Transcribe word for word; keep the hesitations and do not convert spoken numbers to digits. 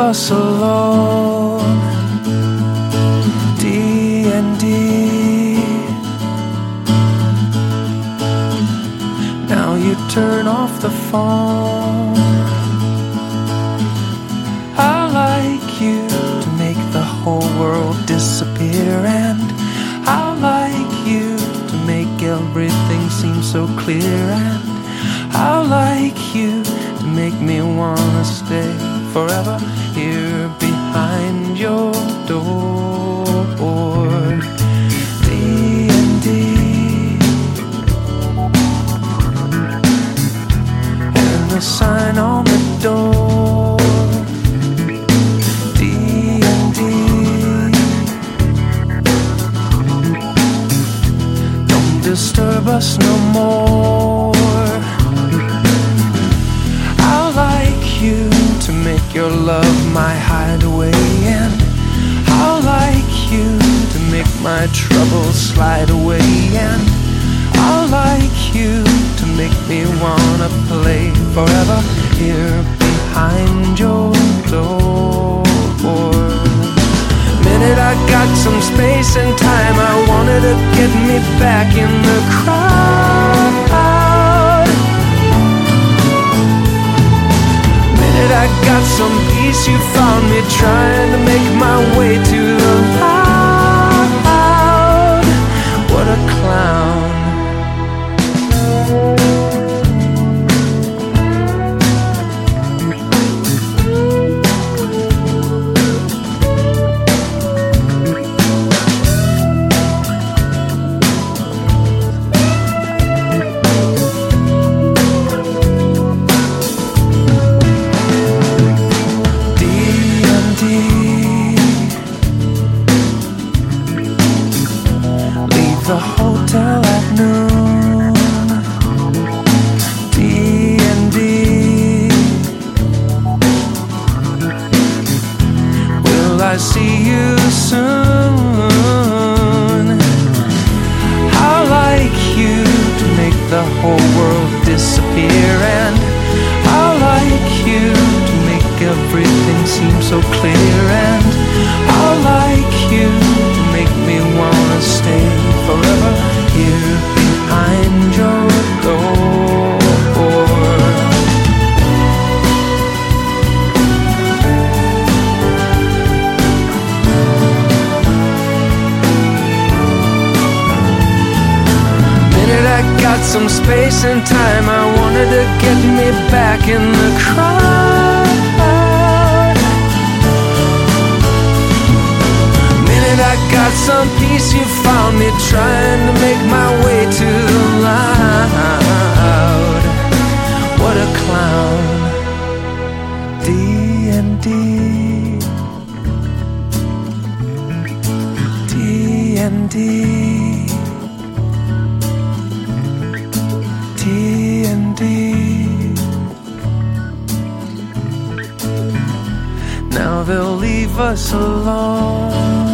us alone. D and D. Now you turn off the phone. I like you to make the whole world disappear, and I like you to make everything seem so clear, and I like you to make me wanna stay forever here behind your door. D and D. And the sign on the door. D and D. Don't disturb us no more. I like you to make your love my hideaway, and I like you to make my troubles slide away, and I like you to make me wanna play forever here behind your door. Minute I got some space and time, I wanted to get me back in the crowd. Minute I got some peace, you found me trying to make my way to the loud. What a clown. The hotel at noon. D and D. Will I see you soon? I like you to make the whole world disappear, and I like you to make everything seem so clear, and I like you to make me wanna stay forever here behind your door. Minute I got some space and time, I wanted to get me back in the crowd. Minute I got some peace, you found me trying to make my way to the loud. What a clown. D and D. D and D. D and D. Now they'll leave us alone.